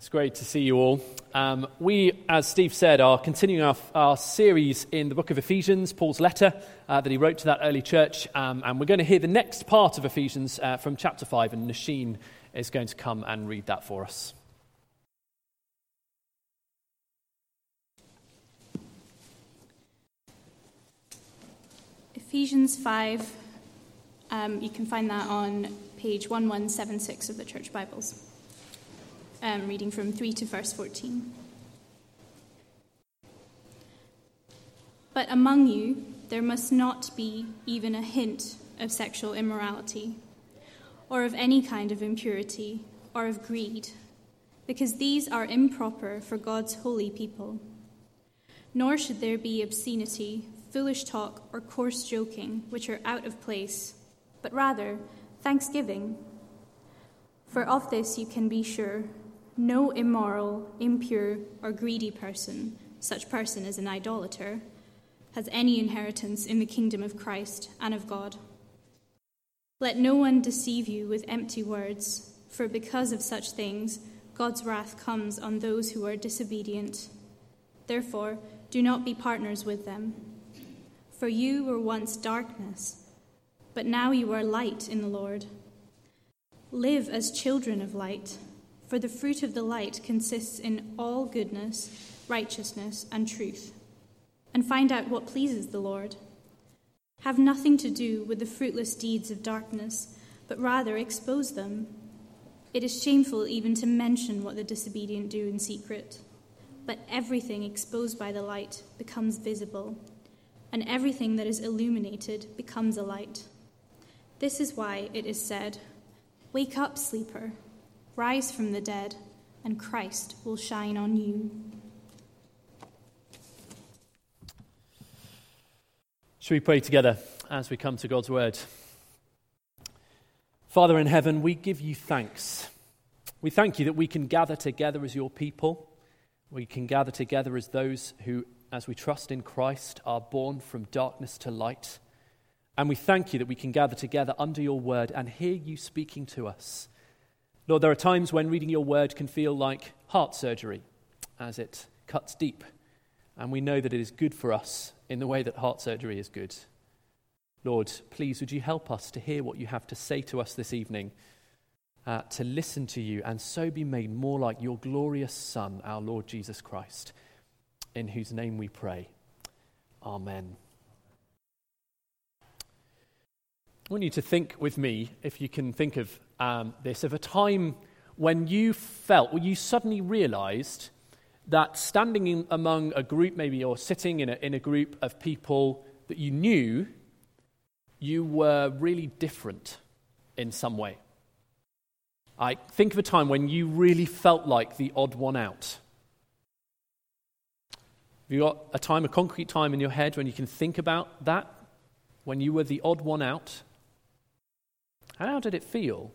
It's great to see you all. We, as Steve said, are continuing our series in the book of Ephesians, Paul's letter that he wrote to that early church. And we're going to hear the next part of Ephesians from chapter 5, and Nasheen is going to come and read that for us. Ephesians 5, you can find that on page 1176 of the Church Bibles. Reading from 3 to verse 14. But among you there must not be even a hint of sexual immorality, or of any kind of impurity, or of greed, because these are improper for God's holy people. Nor should there be obscenity, foolish talk, or coarse joking, which are out of place, but rather thanksgiving. For of this you can be sure, no immoral, impure, or greedy person, such person as an idolater, has any inheritance in the kingdom of Christ and of God. Let no one deceive you with empty words, for because of such things, God's wrath comes on those who are disobedient. Therefore, do not be partners with them. For you were once darkness, but now you are light in the Lord. Live as children of light. For the fruit of the light consists in all goodness, righteousness, and truth. And find out what pleases the Lord. Have nothing to do with the fruitless deeds of darkness, but rather expose them. It is shameful even to mention what the disobedient do in secret. But everything exposed by the light becomes visible, and everything that is illuminated becomes a light. This is why it is said, "Wake up, sleeper. Rise from the dead, and Christ will shine on you." Shall we pray together as we come to God's word? Father in heaven, we give you thanks. We thank you that we can gather together as your people. We can gather together as those who, as we trust in Christ, are born from darkness to light. And we thank you that we can gather together under your word and hear you speaking to us. Lord, there are times when reading your word can feel like heart surgery as it cuts deep. And we know that it is good for us in the way that heart surgery is good. Lord, please would you help us to hear what you have to say to us this evening, to listen to you and so be made more like your glorious Son, our Lord Jesus Christ, in whose name we pray. Amen. I want you to think with me, if you can think of this, of a time when you suddenly realized that standing among a group, maybe, or sitting in a group of people that you knew, you were really different in some way. I think of a time when you really felt like the odd one out. Have you got a concrete time in your head when you can think about that, when you were the odd one out? How did it feel?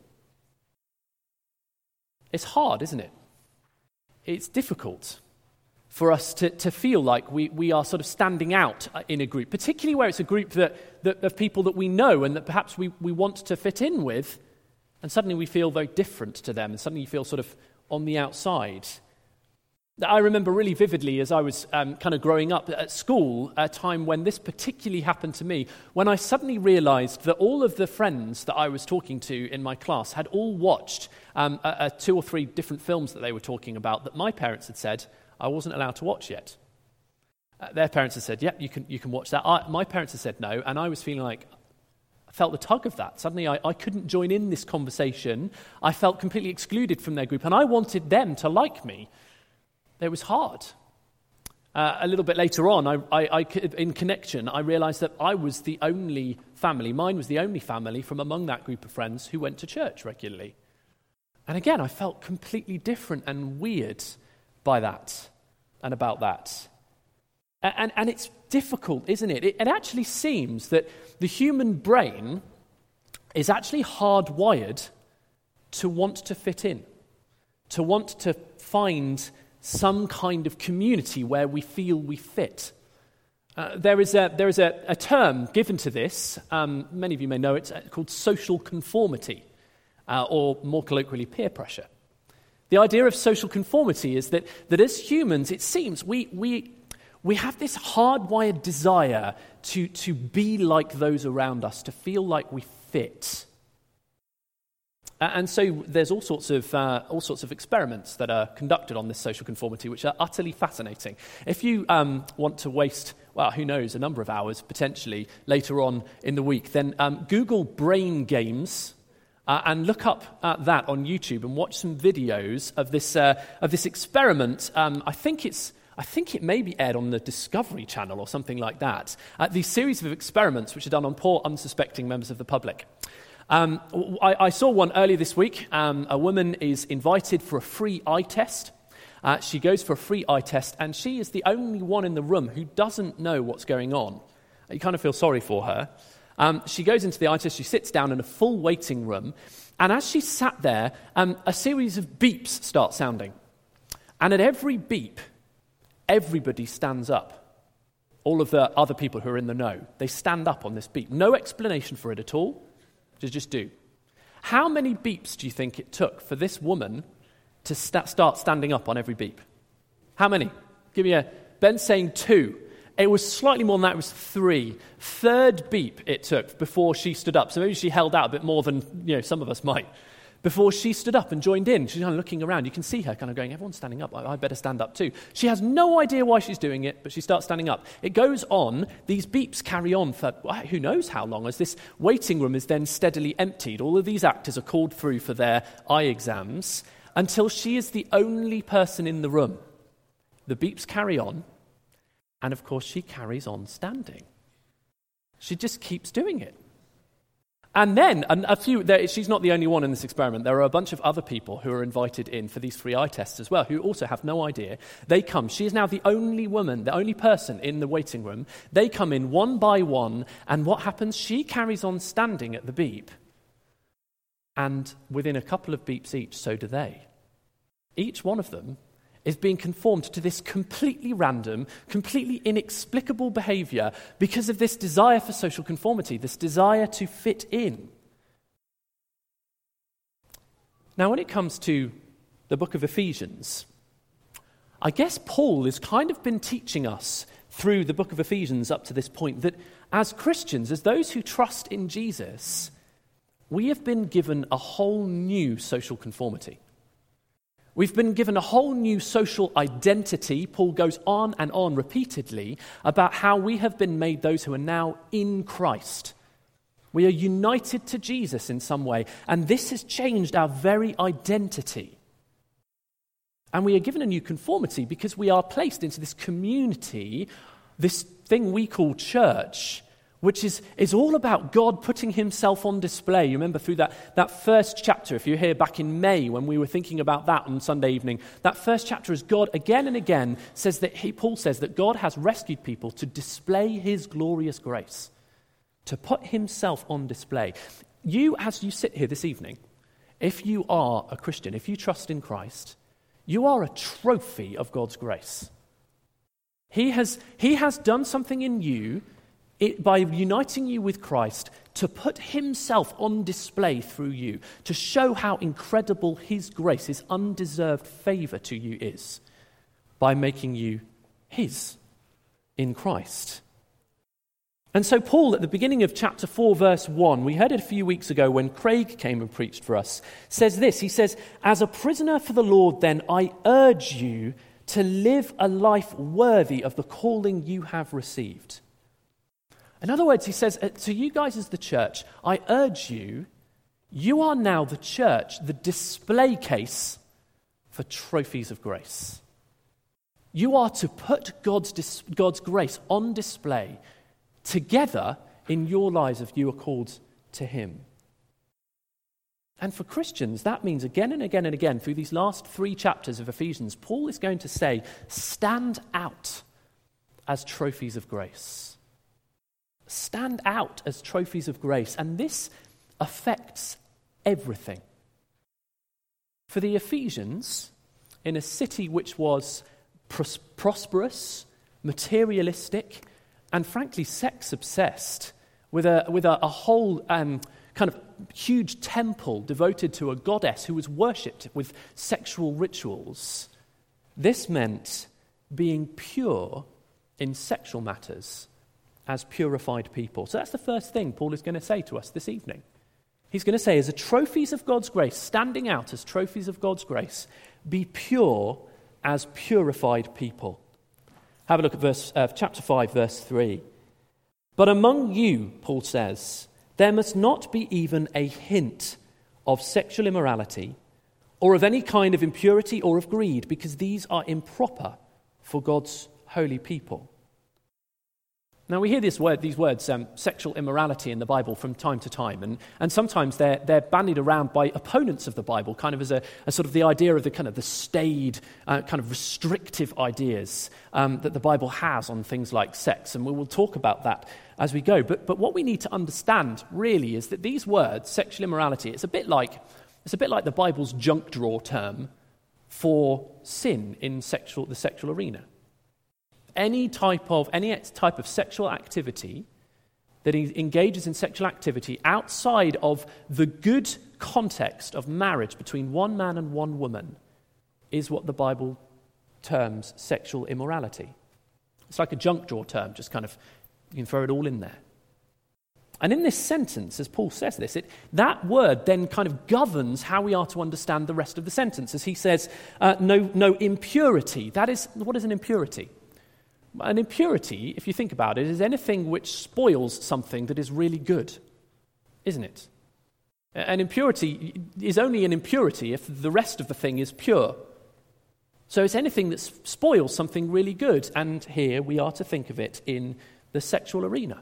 It's hard, isn't it? It's difficult for us to feel like we are sort of standing out in a group, particularly where it's a group that of people that we know and that perhaps we want to fit in with, and suddenly we feel very different to them, and suddenly you feel sort of on the outside. I remember really vividly as I was kind of growing up at school, a time when this particularly happened to me, when I suddenly realized that all of the friends that I was talking to in my class had all watched 2 or 3 different films that they were talking about that my parents had said I wasn't allowed to watch yet. Their parents had said, "Yep, you can watch that." My parents had said no, and I was feeling like I felt the tug of that. Suddenly I couldn't join in this conversation. I felt completely excluded from their group, and I wanted them to like me. It was hard. A little bit later on, in Connection, I realized that I was the only family, mine was the only family from among that group of friends who went to church regularly. And again, I felt completely different and weird by that and about that. And it's difficult, isn't it? It actually seems that the human brain is actually hardwired to want to fit in, to want to find some kind of community where we feel we fit. There is a term given to this, many of you may know it, called social conformity, or more colloquially peer pressure. The idea of social conformity is that as humans, it seems we have this hardwired desire to be like those around us, to feel like we fit. And so there's all sorts of experiments that are conducted on this social conformity, which are utterly fascinating. If you want to waste, well, who knows, a number of hours potentially later on in the week, then Google brain games and look up that on YouTube and watch some videos of this experiment. I think it may be aired on the Discovery Channel or something like that. These series of experiments which are done on poor, unsuspecting members of the public. I saw one earlier this week. A woman is invited for a free eye test. She goes for a free eye test, and she is the only one in the room who doesn't know what's going on. You kind of feel sorry for her. She goes into the eye test, she sits down in a full waiting room, and as she sat there, a series of beeps start sounding. And at every beep, everybody stands up. All of the other people who are in the know, they stand up on this beep. No explanation for it at all. Just do. How many beeps do you think it took for this woman to start standing up on every beep? How many? Ben's saying 2. It was slightly more than that. It was 3. Third beep it took before she stood up. So maybe she held out a bit more than some of us might. Before she stood up and joined in, she's kind of looking around. You can see her kind of going, everyone's standing up. I better stand up too. She has no idea why she's doing it, but she starts standing up. It goes on. These beeps carry on for who knows how long, as this waiting room is then steadily emptied. All of these actors are called through for their eye exams until she is the only person in the room. The beeps carry on, and of course she carries on standing. She just keeps doing it. And then, she's not the only one in this experiment. There are a bunch of other people who are invited in for these free eye tests as well, who also have no idea. They come. She is now the only woman, the only person in the waiting room. They come in one by one, and what happens? She carries on standing at the beep. And within a couple of beeps each, so do they. Each one of them is being conformed to this completely random, completely inexplicable behavior because of this desire for social conformity, this desire to fit in. Now, when it comes to the book of Ephesians, I guess Paul has kind of been teaching us through the book of Ephesians up to this point that as Christians, as those who trust in Jesus, we have been given a whole new social conformity. We've been given a whole new social identity. Paul goes on and on repeatedly about how we have been made those who are now in Christ. We are united to Jesus in some way, and this has changed our very identity. And we are given a new conformity because we are placed into this community, this thing we call church, which is all about God putting himself on display. You remember through that first chapter, if you're here back in May when we were thinking about that on Sunday evening, that first chapter is God again and again Paul says that God has rescued people to display his glorious grace, to put himself on display. You, as you sit here this evening, if you are a Christian, if you trust in Christ, you are a trophy of God's grace. He has done something in you by uniting you with Christ to put himself on display through you, to show how incredible his grace, his undeserved favor to you is, by making you his in Christ. And so Paul, at the beginning of chapter 4, verse 1, we heard it a few weeks ago when Craig came and preached for us, says this. He says, "As a prisoner for the Lord, then, I urge you to live a life worthy of the calling you have received." In other words, he says, to you guys as the church, I urge you, you are now the church, the display case for trophies of grace. You are to put God's grace on display together in your lives if you are called to him. And for Christians, that means again and again and again, through these last 3 chapters of Ephesians, Paul is going to say, stand out as trophies of grace. Stand out as trophies of grace. And this affects everything. For the Ephesians, in a city which was prosperous, materialistic, and frankly sex-obsessed, with a whole kind of huge temple devoted to a goddess who was worshipped with sexual rituals. This meant being pure in sexual matters as purified people. So that's the first thing Paul is going to say to us this evening. He's going to say, as a trophies of God's grace, standing out as trophies of God's grace, be pure as purified people. Have a look at chapter 5, verse 3. But among you, Paul says, there must not be even a hint of sexual immorality or of any kind of impurity or of greed, because these are improper for God's holy people. Now, we hear these words, sexual immorality, in the Bible from time to time, and sometimes they're bandied around by opponents of the Bible, kind of as a sort of the idea of the kind of the staid, kind of restrictive ideas that the Bible has on things like sex, and we will talk about that as we go. But what we need to understand really is that these words, sexual immorality, it's a bit like the Bible's junk drawer term for sin in the sexual arena. Any type of sexual activity that engages in sexual activity outside of the good context of marriage between one man and one woman is what the Bible terms sexual immorality. It's like a junk drawer term, just kind of, you can throw it all in there. And in this sentence, as Paul says this, that word then kind of governs how we are to understand the rest of the sentence. As he says, no impurity. What is an impurity? An impurity, if you think about it, is anything which spoils something that is really good, isn't it? An impurity is only an impurity if the rest of the thing is pure. So it's anything that spoils something really good, and here we are to think of it in the sexual arena.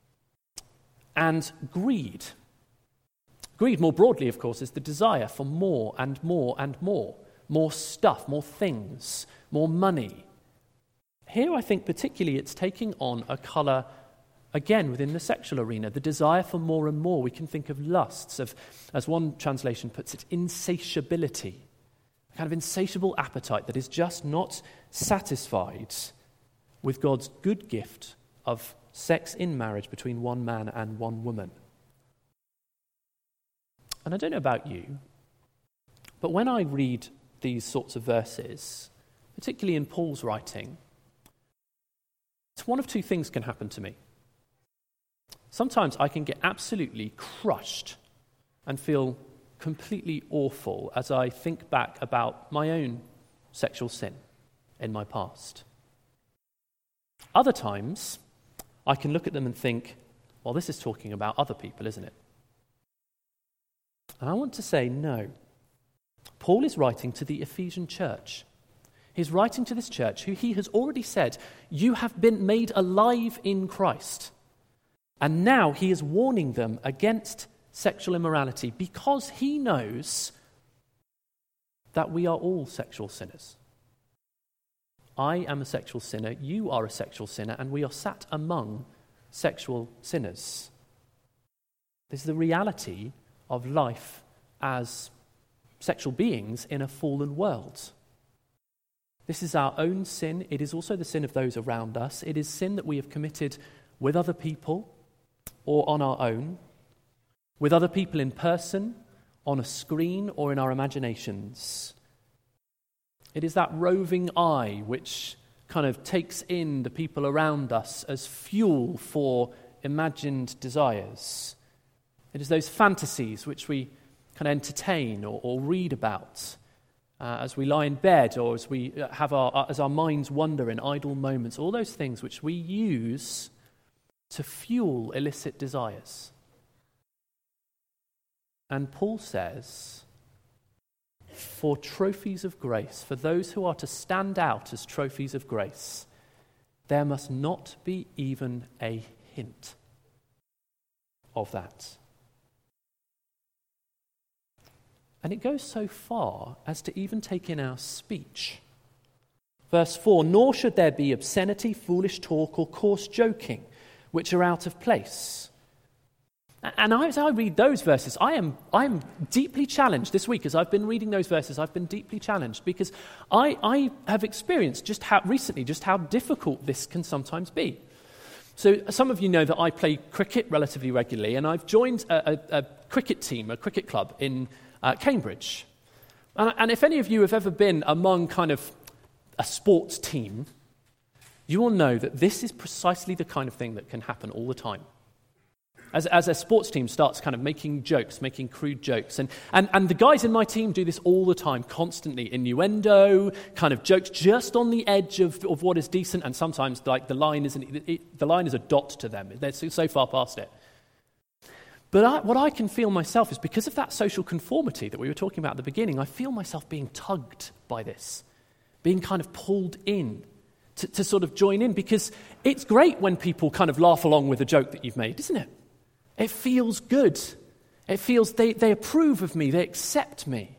And greed. Greed, more broadly, of course, is the desire for more and more and more. More stuff, more things, more money. Here, I think particularly it's taking on a colour, again, within the sexual arena, the desire for more and more. We can think of lusts, of, as one translation puts it, insatiability, a kind of insatiable appetite that is just not satisfied with God's good gift of sex in marriage between one man and one woman. And I don't know about you, but when I read these sorts of verses, particularly in Paul's writing, one of two things can happen to me. Sometimes I can get absolutely crushed and feel completely awful as I think back about my own sexual sin in my past. Other times, I can look at them and think, well, this is talking about other people, isn't it? And I want to say no. Paul is writing to the Ephesian church. He's writing to this church who he has already said, you have been made alive in Christ. And now he is warning them against sexual immorality because he knows that we are all sexual sinners. I am a sexual sinner, you are a sexual sinner, and we are sat among sexual sinners. This is the reality of life as sexual beings in a fallen world. This is our own sin. It is also the sin of those around us. It is sin that we have committed with other people or on our own, with other people in person, on a screen, or in our imaginations. It is that roving eye which kind of takes in the people around us as fuel for imagined desires. It is those fantasies which we can entertain or read about as we lie in bed, or as we have as our minds wander in idle moments, all those things which we use to fuel illicit desires. And Paul says, for trophies of grace, for those who are to stand out as trophies of grace, there must not be even a hint of that. And it goes so far as to even take in our speech. Verse 4, nor should there be obscenity, foolish talk, or coarse joking, which are out of place. And as I read those verses, I am deeply challenged this week. As I've been reading those verses, I've been deeply challenged because I have experienced just how difficult this can sometimes be. So some of you know that I play cricket relatively regularly, and I've joined a cricket team, a cricket club in Cambridge. And if any of you have ever been among kind of a sports team, you will know that this is precisely the kind of thing that can happen all the time. As a sports team starts kind of making jokes, making crude jokes. And the guys in my team do this all the time, constantly. Innuendo, kind of jokes just on the edge of what is decent, and sometimes like the line is a dot to them. They're so far past it. But what I can feel myself is because of that social conformity that we were talking about at the beginning, I feel myself being tugged by this, being kind of pulled in to sort of join in, because it's great when people kind of laugh along with a joke that you've made, isn't it? It feels good. It feels they approve of me, they accept me.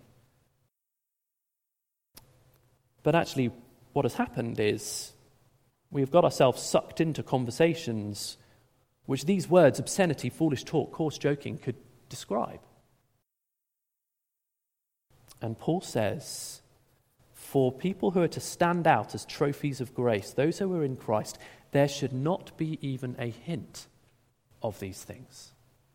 But actually, what has happened is we've got ourselves sucked into conversations which these words, obscenity, foolish talk, coarse joking, could describe. And Paul says, for people who are to stand out as trophies of grace, those who are in Christ, there should not be even a hint of these things.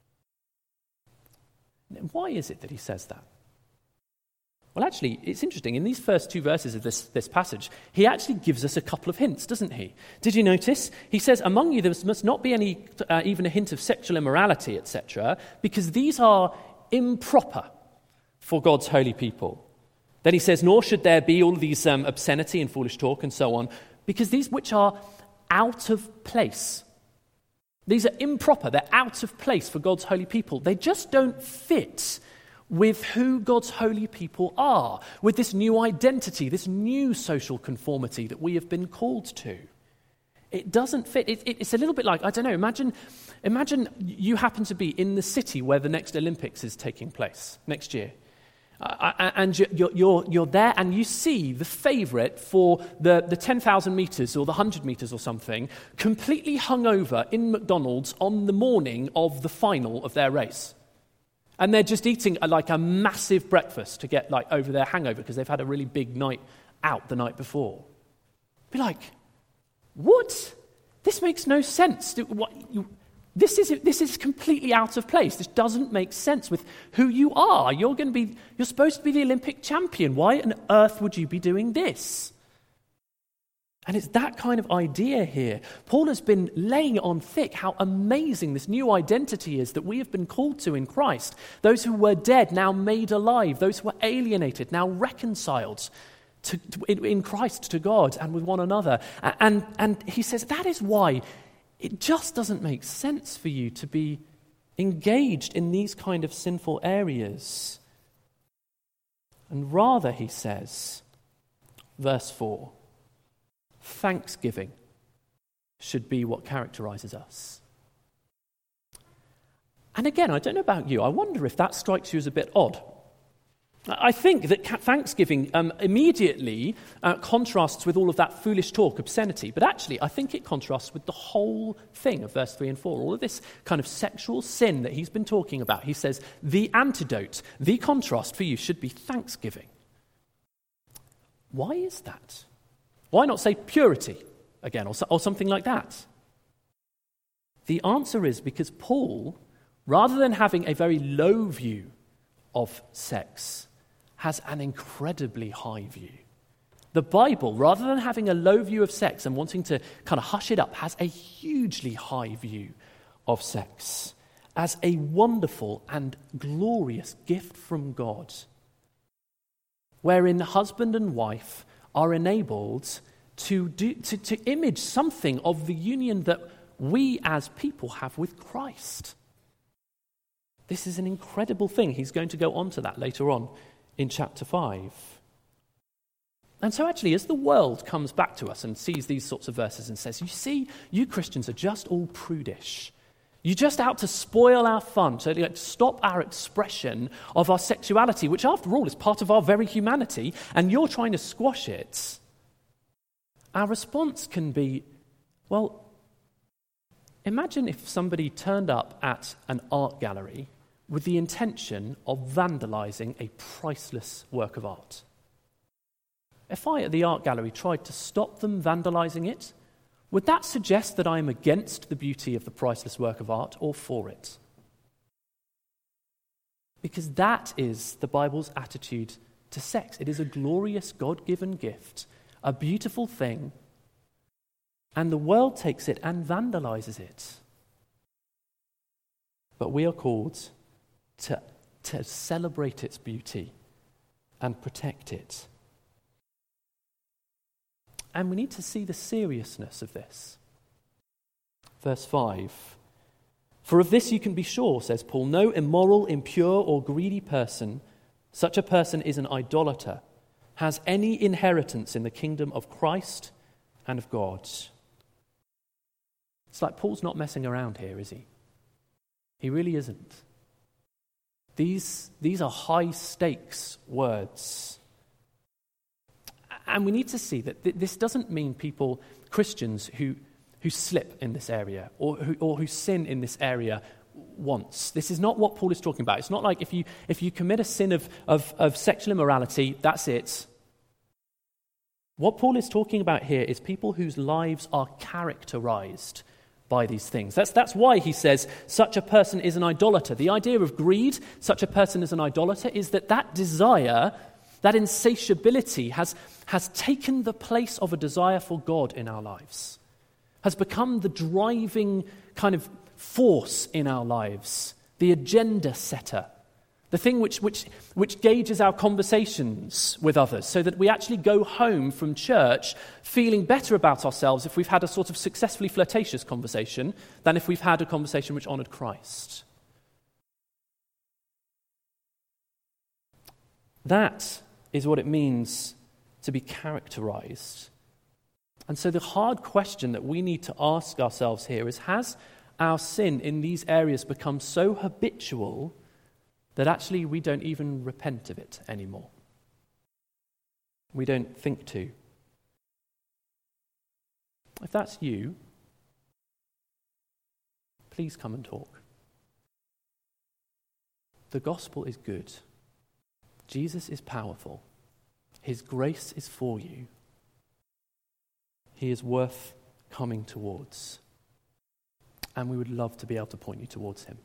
Why is it that he says that? Well, actually, it's interesting. In these first two verses of this passage, he actually gives us a couple of hints, doesn't he? Did you notice? He says, among you there must not be any, even a hint of sexual immorality, etc., because these are improper for God's holy people. Then he says, nor should there be all of these obscenity and foolish talk and so on, because these which are out of place. These are improper, they're out of place for God's holy people. They just don't fit with who God's holy people are, with this new identity, this new social conformity that we have been called to. It doesn't fit. It's a little bit like, I don't know, imagine you happen to be in the city where the next Olympics is taking place next year. And you're there and you see the favourite for the 10,000 metres or the 100 metres or something completely hungover in McDonald's on the morning of the final of their race. And they're just eating like a massive breakfast to get like over their hangover because they've had a really big night out the night before. Be like, what? This makes no sense. This is completely out of place. This doesn't make sense with who you are. You're supposed to be the Olympic champion. Why on earth would you be doing this? And it's that kind of idea here. Paul has been laying it on thick how amazing this new identity is that we have been called to in Christ. Those who were dead, now made alive. Those who were alienated, now reconciled in Christ to God and with one another. And he says that is why it just doesn't make sense for you to be engaged in these kind of sinful areas. And rather, he says, verse 4, thanksgiving should be what characterizes us. And again, I don't know about you, I wonder if that strikes you as a bit odd. I think that thanksgiving immediately contrasts with all of that foolish talk, obscenity, but actually I think it contrasts with the whole thing of verse 3 and 4, all of this kind of sexual sin that he's been talking about. He says the antidote, the contrast for you should be thanksgiving. Why is that? Why not say purity again or something like that? The answer is because Paul, rather than having a very low view of sex, has an incredibly high view. The Bible, rather than having a low view of sex and wanting to kind of hush it up, has a hugely high view of sex as a wonderful and glorious gift from God, wherein husband and wife are enabled to image something of the union that we as people have with Christ. This is an incredible thing. He's going to go on to that later on in chapter 5. And so actually, as the world comes back to us and sees these sorts of verses and says, you see, you Christians are just all prudish. You're just out to spoil our fun, to stop our expression of our sexuality, which after all is part of our very humanity, and you're trying to squash it. Our response can be, well, imagine if somebody turned up at an art gallery with the intention of vandalizing a priceless work of art. If I at the art gallery tried to stop them vandalizing it, would that suggest that I am against the beauty of the priceless work of art or for it? Because that is the Bible's attitude to sex. It is a glorious God-given gift, a beautiful thing, and the world takes it and vandalizes it. But we are called to celebrate its beauty and protect it. And we need to see the seriousness of this. Verse 5. For of this you can be sure, says Paul, no immoral, impure, or greedy person, such a person is an idolater, has any inheritance in the kingdom of Christ and of God. It's like Paul's not messing around here, is he? He really isn't. These are high stakes words. And we need to see that this doesn't mean people, Christians who slip in this area or who sin in this area once. This is not what Paul is talking about. It's not like if you commit a sin of sexual immorality, that's it. What Paul is talking about here is people whose lives are characterized by these things. That's why he says such a person is an idolater. The idea of greed, such a person is an idolater, is that desire, that insatiability has taken the place of a desire for God in our lives, has become the driving kind of force in our lives, the agenda setter, the thing which gauges our conversations with others so that we actually go home from church feeling better about ourselves if we've had a sort of successfully flirtatious conversation than if we've had a conversation which honored Christ. That is what it means to be characterized. And so the hard question that we need to ask ourselves here is, has our sin in these areas become so habitual that actually we don't even repent of it anymore? We don't think to. If that's you, please come and talk. The gospel is good. Jesus is powerful. His grace is for you. He is worth coming towards. And we would love to be able to point you towards him.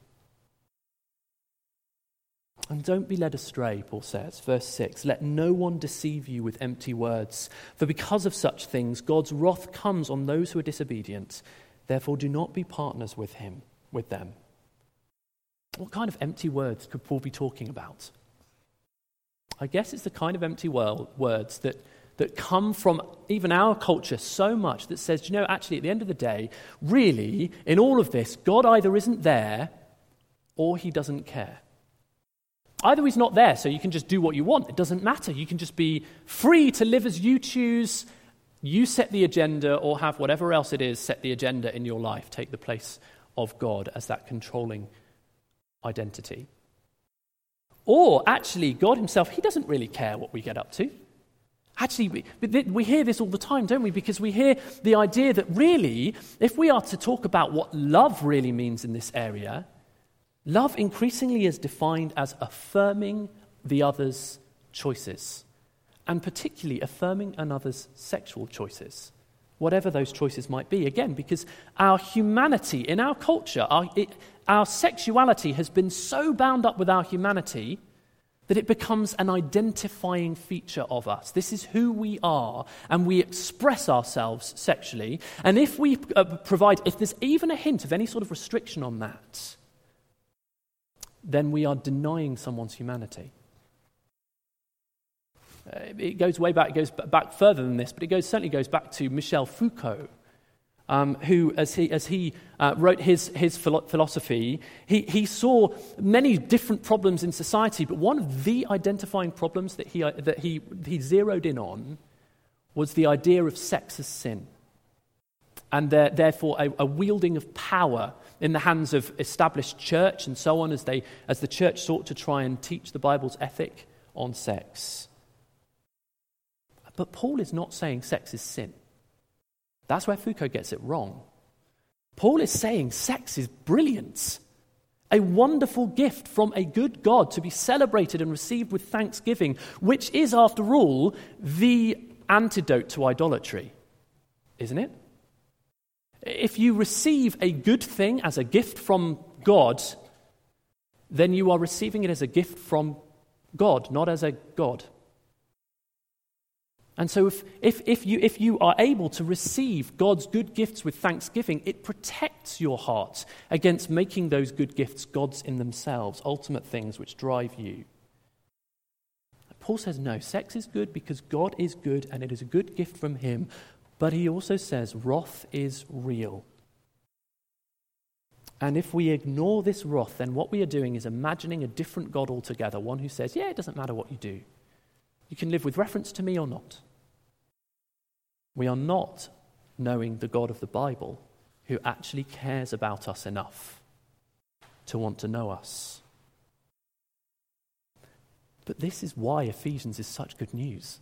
And don't be led astray, Paul says, verse 6, let no one deceive you with empty words, for because of such things God's wrath comes on those who are disobedient. Therefore do not be partners with them. What kind of empty words could Paul be talking about? I guess it's the kind of empty words that come from even our culture so much that says, actually at the end of the day, really, in all of this, God either isn't there or he doesn't care. Either he's not there, so you can just do what you want. It doesn't matter. You can just be free to live as you choose. You set the agenda, or have whatever else it is set the agenda in your life. Take the place of God as that controlling identity. Or actually, God himself, he doesn't really care what we get up to. Actually, we hear this all the time, don't we? Because we hear the idea that really, if we are to talk about what love really means in this area, love increasingly is defined as affirming the other's choices, and particularly affirming another's sexual choices, whatever those choices might be. Again, because our humanity in our culture, our sexuality has been so bound up with our humanity that it becomes an identifying feature of us. This is who we are, and we express ourselves sexually. And if we if there's even a hint of any sort of restriction on that, then we are denying someone's humanity. It goes way back, it goes back further than this, but it certainly goes back to Michel Foucault, who, as he wrote his philosophy, he saw many different problems in society, but one of the identifying problems that he zeroed in on was the idea of sex as sin, and therefore a wielding of power in the hands of established church and so on, as the church sought to try and teach the Bible's ethic on sex. But Paul is not saying sex is sin. That's where Foucault gets it wrong. Paul is saying sex is brilliant, a wonderful gift from a good God to be celebrated and received with thanksgiving, which is, after all, the antidote to idolatry, isn't it? If you receive a good thing as a gift from God, then you are receiving it as a gift from God, not as a god. And so if you are able to receive God's good gifts with thanksgiving, it protects your heart against making those good gifts gods in themselves, ultimate things which drive you. Paul says, no, sex is good because God is good and it is a good gift from him. But he also says wrath is real. And if we ignore this wrath, then what we are doing is imagining a different God altogether, one who says, yeah, it doesn't matter what you do. You can live with reference to me or not. We are not knowing the God of the Bible who actually cares about us enough to want to know us. But this is why Ephesians is such good news.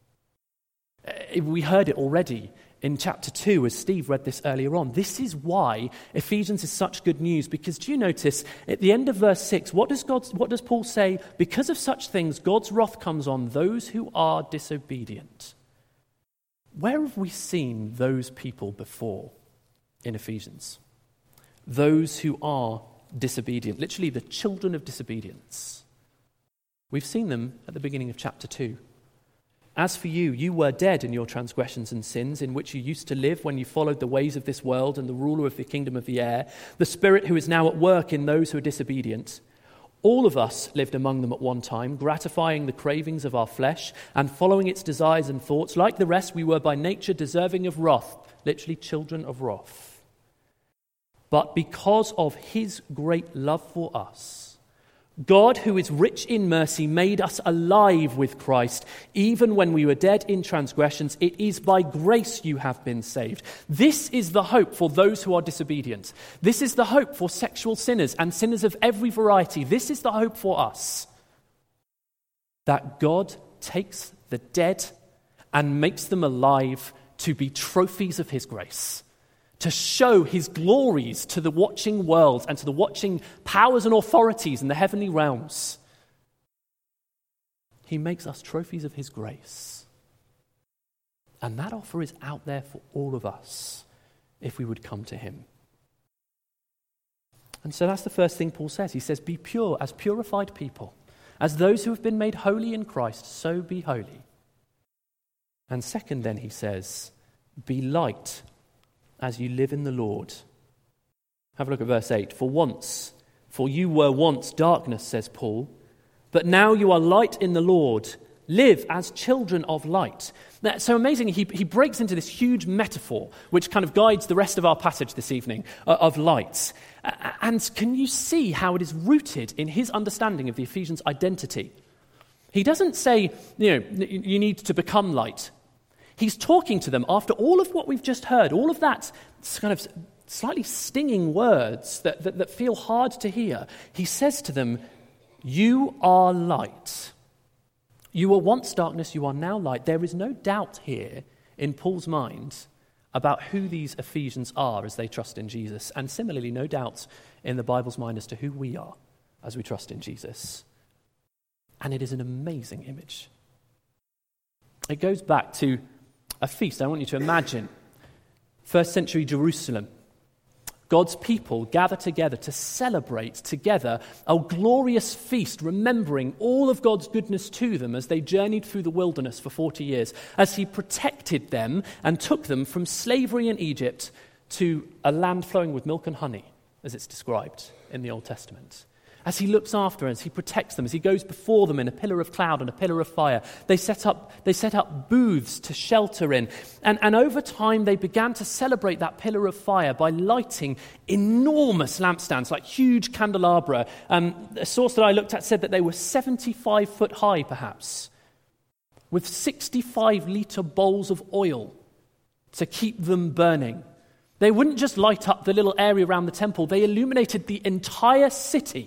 We heard it already in chapter 2 as Steve read this earlier on. This is why Ephesians is such good news, because do you notice at the end of verse 6, what does Paul say? Because of such things, God's wrath comes on those who are disobedient. Where have we seen those people before in Ephesians? Those who are disobedient, literally the children of disobedience. We've seen them at the beginning of chapter 2. As for you, you were dead in your transgressions and sins in which you used to live when you followed the ways of this world and the ruler of the kingdom of the air, the spirit who is now at work in those who are disobedient. All of us lived among them at one time, gratifying the cravings of our flesh and following its desires and thoughts. Like the rest, we were by nature deserving of wrath, literally children of wrath. But because of his great love for us, God, who is rich in mercy, made us alive with Christ, even when we were dead in transgressions. It is by grace you have been saved. This is the hope for those who are disobedient. This is the hope for sexual sinners and sinners of every variety. This is the hope for us. That God takes the dead and makes them alive to be trophies of his grace, to show his glories to the watching world and to the watching powers and authorities in the heavenly realms. He makes us trophies of his grace. And that offer is out there for all of us if we would come to him. And so that's the first thing Paul says. He says, be pure as purified people. As those who have been made holy in Christ, so be holy. And second then he says, be light as you live in the Lord. Have a look at verse 8. For you were once darkness, says Paul, but now you are light in the Lord. Live as children of light. Now, so amazing, he breaks into this huge metaphor, which kind of guides the rest of our passage this evening, of light. And can you see how it is rooted in his understanding of the Ephesians' identity? He doesn't say, you need to become light. He's talking to them after all of what we've just heard, all of that kind of slightly stinging words that feel hard to hear. He says to them, you are light. You were once darkness, you are now light. There is no doubt here in Paul's mind about who these Ephesians are as they trust in Jesus. And similarly, no doubt in the Bible's mind as to who we are as we trust in Jesus. And it is an amazing image. It goes back to a feast. I want you to imagine first century Jerusalem. God's people gather together to celebrate together a glorious feast, remembering all of God's goodness to them as they journeyed through the wilderness for 40 years, as he protected them and took them from slavery in Egypt to a land flowing with milk and honey, as it's described in the Old Testament. As he looks after, as he protects them, as he goes before them in a pillar of cloud and a pillar of fire. They set up booths to shelter in. And over time, they began to celebrate that pillar of fire by lighting enormous lampstands, like huge candelabra. A source that I looked at said that they were 75 foot high, perhaps, with 65-litre bowls of oil to keep them burning. They wouldn't just light up the little area around the temple. They illuminated the entire city.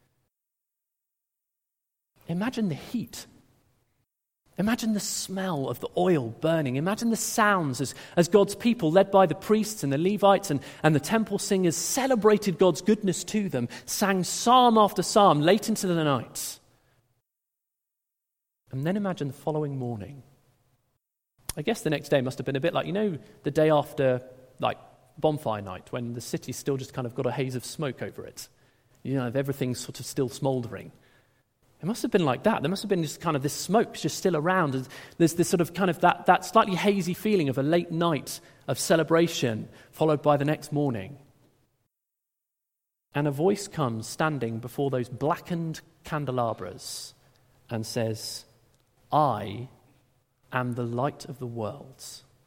Imagine the heat. Imagine the smell of the oil burning. Imagine the sounds as God's people, led by the priests and the Levites and the temple singers, celebrated God's goodness to them, sang psalm after psalm late into the night. And then imagine the following morning. I guess the next day must have been a bit like, the day after, like bonfire night when the city's still just kind of got a haze of smoke over it. You know, everything's sort of still smouldering. It must have been like that. There must have been just kind of this smoke just still around. And there's this sort of kind of that slightly hazy feeling of a late night of celebration followed by the next morning. And a voice comes standing before those blackened candelabras and says, I am the light of the world.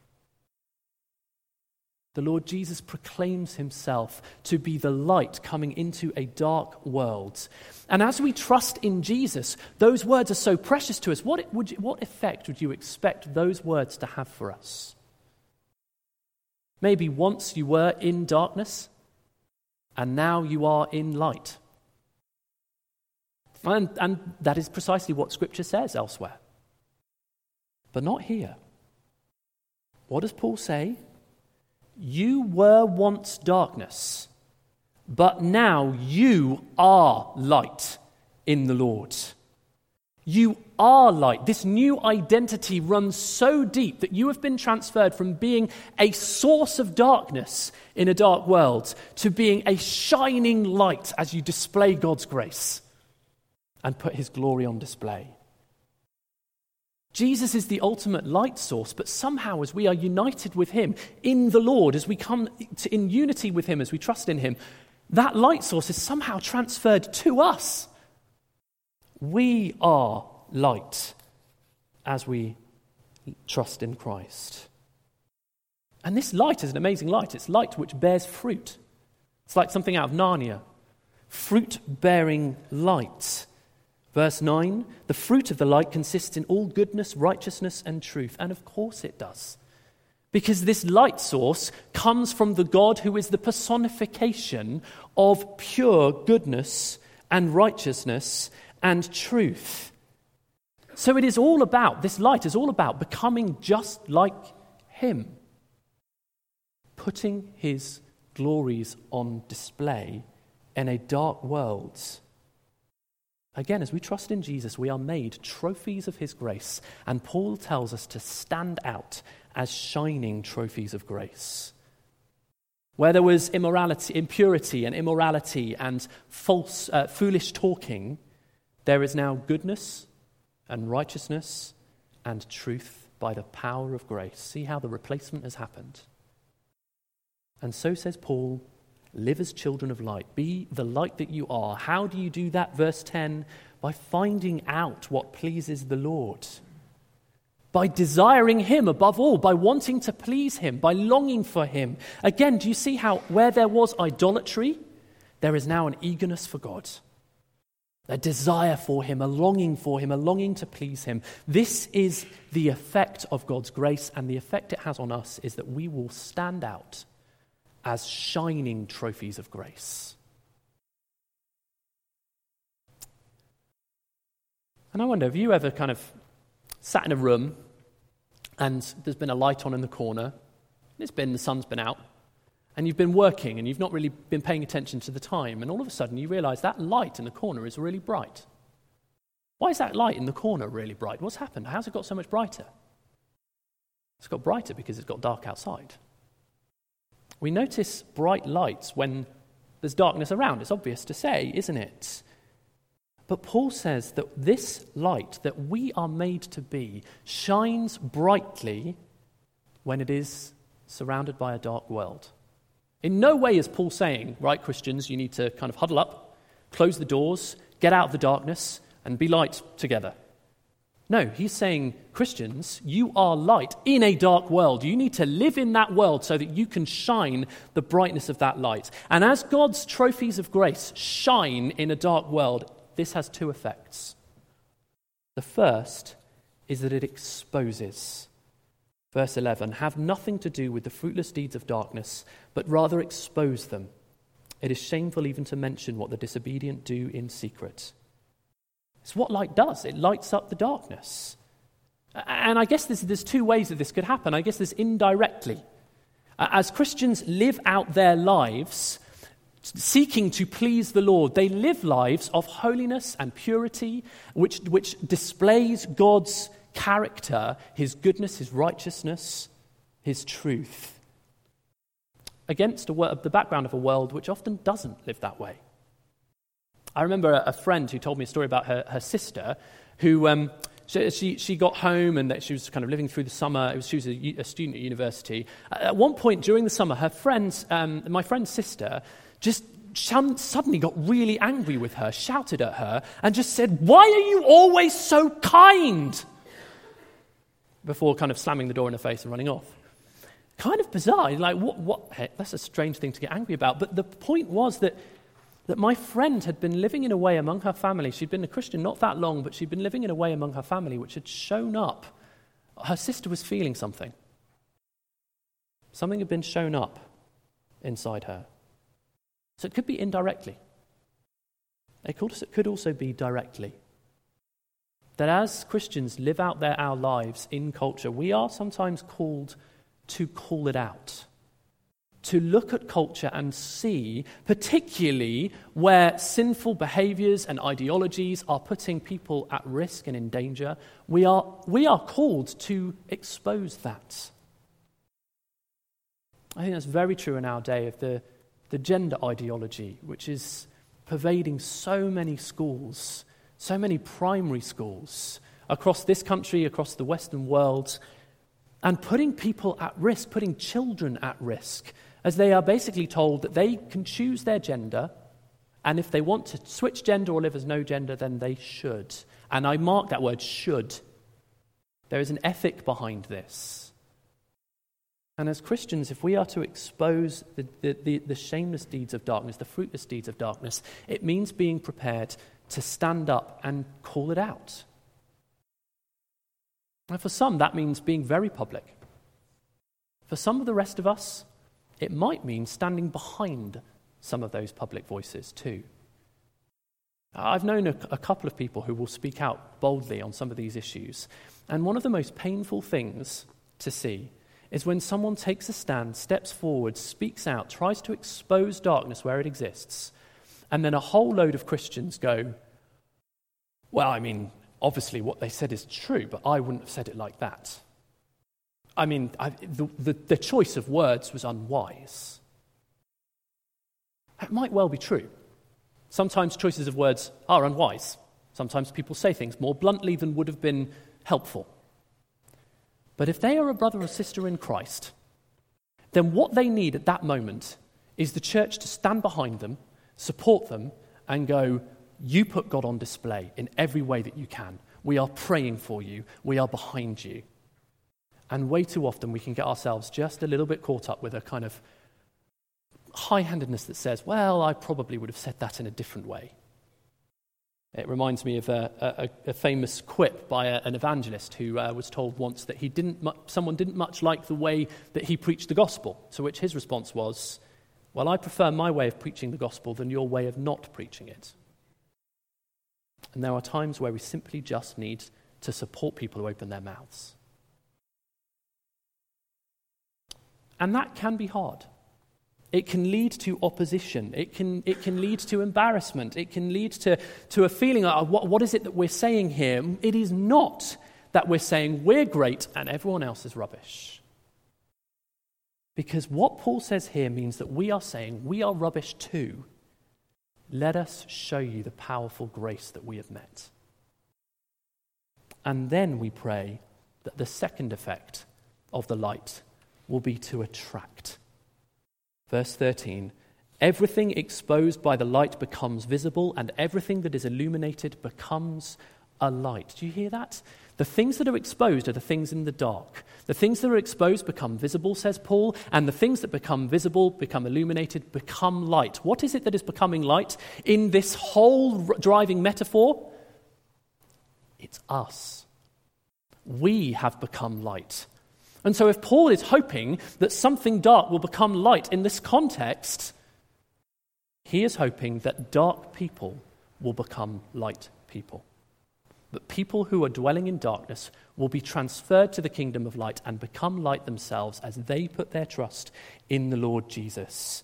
The Lord Jesus proclaims himself to be the light coming into a dark world. And as we trust in Jesus, those words are so precious to us. What effect would you expect those words to have for us? Maybe once you were in darkness, and now you are in light. And that is precisely what Scripture says elsewhere. But not here. What does Paul say? You were once darkness, but now you are light in the Lord. You are light. This new identity runs so deep that you have been transferred from being a source of darkness in a dark world to being a shining light as you display God's grace and put his glory on display. Jesus is the ultimate light source, but somehow as we are united with him in the Lord, as we come in unity with him, as we trust in him, that light source is somehow transferred to us. We are light as we trust in Christ. And this light is an amazing light. It's light which bears fruit. It's like something out of Narnia. Fruit-bearing light. Verse 9, the fruit of the light consists in all goodness, righteousness, and truth. And of course it does. Because this light source comes from the God who is the personification of pure goodness and righteousness and truth. So it is all about, this light is all about becoming just like him. Putting his glories on display in a dark world. Again, as we trust in Jesus, we are made trophies of his grace. And Paul tells us to stand out as shining trophies of grace. Where there was impurity and immorality and foolish talking, there is now goodness and righteousness and truth by the power of grace. See how the replacement has happened. And so says Paul, live as children of light. Be the light that you are. How do you do that? Verse 10, by finding out what pleases the Lord. By desiring him above all, by wanting to please him, by longing for him. Again, do you see how where there was idolatry, there is now an eagerness for God. A desire for him, a longing for him, a longing to please him. This is the effect of God's grace, and the effect it has on us is that we will stand out as shining trophies of grace. And I wonder, have you ever kind of sat in a room and there's been a light on in the corner, the sun's been out, and you've been working and you've not really been paying attention to the time, and all of a sudden you realize that light in the corner is really bright. Why is that light in the corner really bright? What's happened? How's it got so much brighter? It's got brighter because it's got dark outside. We notice bright lights when there's darkness around. It's obvious to say, isn't it? But Paul says that this light that we are made to be shines brightly when it is surrounded by a dark world. In no way is Paul saying, right, Christians, you need to kind of huddle up, close the doors, get out of the darkness, and be light together. No, he's saying, Christians, you are light in a dark world. You need to live in that world so that you can shine the brightness of that light. And as God's trophies of grace shine in a dark world, this has two effects. The first is that it exposes. Verse 11, have nothing to do with the fruitless deeds of darkness, but rather expose them. It is shameful even to mention what the disobedient do in secret. It's what light does. It lights up the darkness. And I guess there's two ways that this could happen. I guess there's indirectly. As Christians live out their lives seeking to please the Lord, they live lives of holiness and purity, which displays God's character, his goodness, his righteousness, his truth. against the background of a world which often doesn't live that way. I remember a friend who told me a story about her sister who she got home and that she was kind of living through the summer. She was a student at university. At one point during the summer, my friend's sister just suddenly got really angry with her, shouted at her, and just said, "Why are you always so kind?" Before kind of slamming the door in her face and running off. Kind of bizarre. Like, what? Heck, that's a strange thing to get angry about. But the point was that my friend had been living in a way among her family. She'd been a Christian not that long, but she'd been living in a way among her family which had shown up. Her sister was feeling something. Something had been shown up inside her. So it could be indirectly. It could also be directly. That as Christians live out our lives in culture, we are sometimes called to call it out. To look at culture and see, particularly where sinful behaviors and ideologies are putting people at risk and in danger, we are called to expose that. I think that's very true in our day of the gender ideology, which is pervading so many schools, so many primary schools across this country, across the Western world, and putting people at risk, putting children at risk, as they are basically told that they can choose their gender, and if they want to switch gender or live as no gender, then they should. And I mark that word, should. There is an ethic behind this. And as Christians, if we are to expose the shameless deeds of darkness, the fruitless deeds of darkness, it means being prepared to stand up and call it out. And for some, that means being very public. For some of the rest of us, it might mean standing behind some of those public voices too. I've known a couple of people who will speak out boldly on some of these issues. And one of the most painful things to see is when someone takes a stand, steps forward, speaks out, tries to expose darkness where it exists, and then a whole load of Christians go, "Well, I mean, obviously what they said is true, but I wouldn't have said it like that. I mean, the choice of words was unwise." That might well be true. Sometimes choices of words are unwise. Sometimes people say things more bluntly than would have been helpful. But if they are a brother or sister in Christ, then what they need at that moment is the church to stand behind them, support them, and go, "You put God on display in every way that you can. We are praying for you. We are behind you." And way too often we can get ourselves just a little bit caught up with a kind of high-handedness that says, "Well, I probably would have said that in a different way." It reminds me of a famous quip by an evangelist who was told once that someone didn't much like the way that he preached the gospel, to which his response was, "Well, I prefer my way of preaching the gospel than your way of not preaching it." And there are times where we simply just need to support people who open their mouths. And that can be hard. It can lead to opposition. It can lead to embarrassment. It can lead to a feeling of what is it that we're saying here? It is not that we're saying we're great and everyone else is rubbish. Because what Paul says here means that we are saying we are rubbish too. Let us show you the powerful grace that we have met. And then we pray that the second effect of the light will be to attract. Verse 13, everything exposed by the light becomes visible, and everything that is illuminated becomes a light. Do you hear that? The things that are exposed are the things in the dark. The things that are exposed become visible, says Paul, and the things that become visible, become illuminated, become light. What is it that is becoming light in this whole driving metaphor? It's us. We have become light. And so if Paul is hoping that something dark will become light in this context, he is hoping that dark people will become light people. That people who are dwelling in darkness will be transferred to the kingdom of light and become light themselves as they put their trust in the Lord Jesus.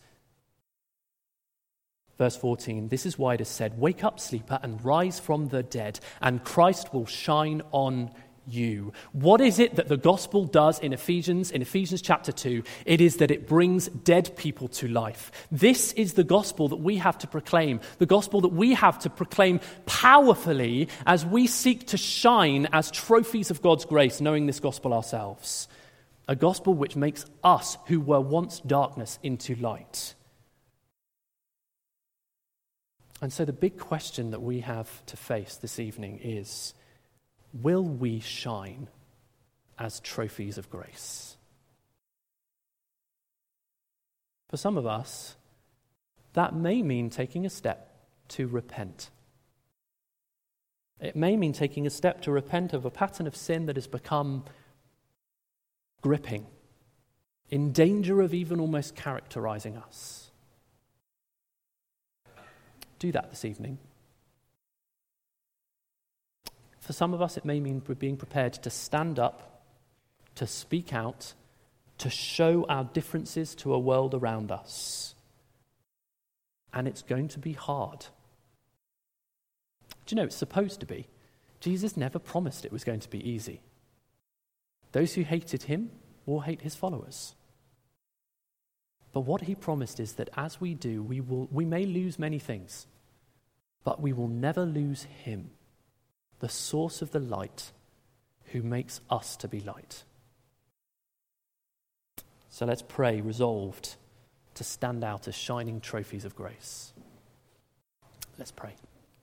Verse 14, this is why it is said, "Wake up, sleeper, and rise from the dead, and Christ will shine on you. What is it that the gospel does in Ephesians chapter 2? It is that it brings dead people to life. This is the gospel that we have to proclaim, the gospel that we have to proclaim powerfully as we seek to shine as trophies of God's grace, knowing this gospel ourselves. A gospel which makes us, who were once darkness, into light. And so the big question that we have to face this evening is, will we shine as trophies of grace? For some of us, that may mean taking a step to repent. It may mean taking a step to repent of a pattern of sin that has become gripping, in danger of even almost characterizing us. Do that this evening. For some of us, it may mean being prepared to stand up, to speak out, to show our differences to a world around us. And it's going to be hard. Do you know, it's supposed to be. Jesus never promised it was going to be easy. Those who hated him will hate his followers. But what he promised is that as we do, we may lose many things, but we will never lose him, the source of the light, who makes us to be light. So let's pray, resolved to stand out as shining trophies of grace. Let's pray.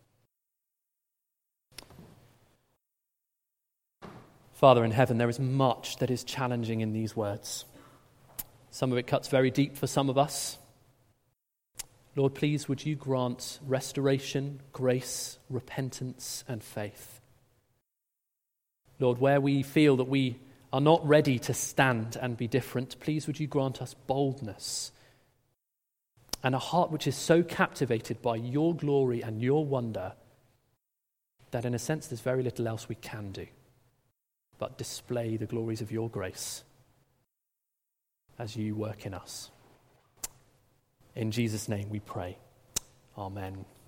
Father in heaven, there is much that is challenging in these words. Some of it cuts very deep for some of us. Lord, please would you grant restoration, grace, repentance, and faith. Lord, where we feel that we are not ready to stand and be different, please would you grant us boldness and a heart which is so captivated by your glory and your wonder that in a sense there's very little else we can do but display the glories of your grace as you work in us. In Jesus' name we pray. Amen.